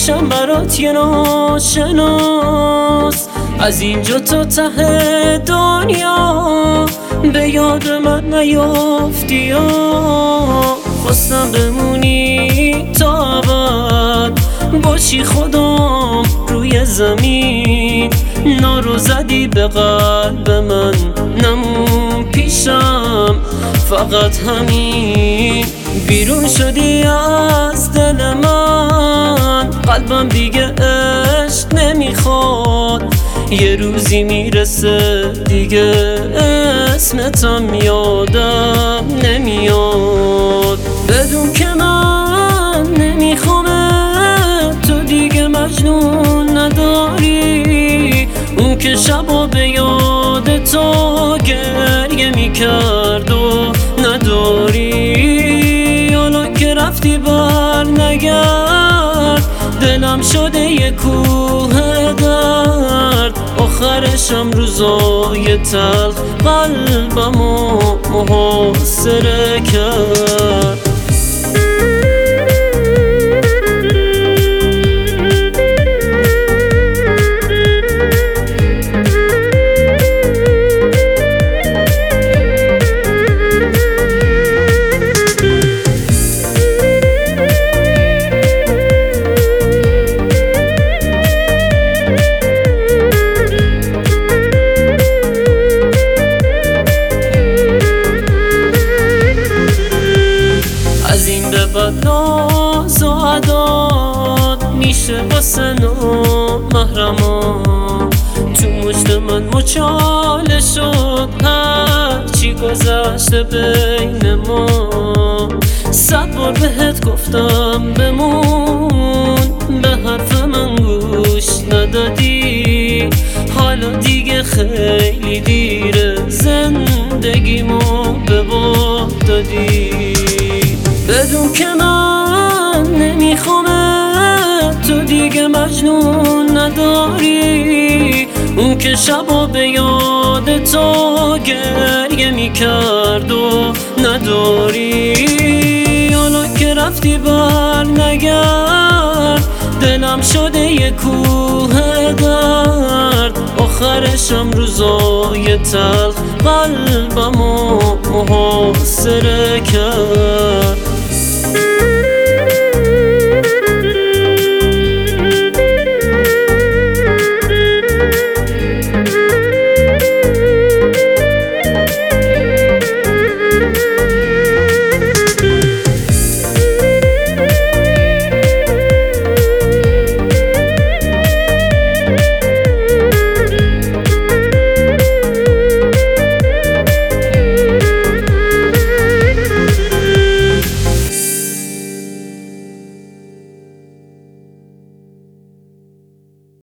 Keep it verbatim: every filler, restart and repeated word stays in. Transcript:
میشم برات یه ناشناس، از اینجا تا ته دنیا به یاد من نیافتی یا خواستم بمونی تا ابد باشی خودم روی زمین. نارو زدی به قلب من نمون پیشم فقط همین. بیرون شدی از دل من قلبم دیگه عشق نمیخواد. یه روزی میرسه دیگه اسمتم یادم نمیاد. بدون که من نمیخوام تو دیگه مجنون نداری. اون که شبا به یاد تو گریه میکرد و نداری. حالا که رفتی بر نگرد دلم شده یه کوه درد. آخرشم روزای تلخ قلبمو محاصره کرد. از این به بعد ناز و عداد میشه واسه نامحرمان. تو مجد من مچاله شد هرچی گذشته بین ما. صد بار بهت گفتم بمون به حرف من گوش ندادی. حالا دیگه خیلی دیره زندگیمو به باد دادی. بدون که من نمیخوام تو دیگه مجنون نداری. اون که شبا به یاد تو گریه میکرد و نداری. حالا که رفتی بر نگرد دلم شده یه کوه درد. آخرشم روزای تلخ قلبمو محاصره کرد.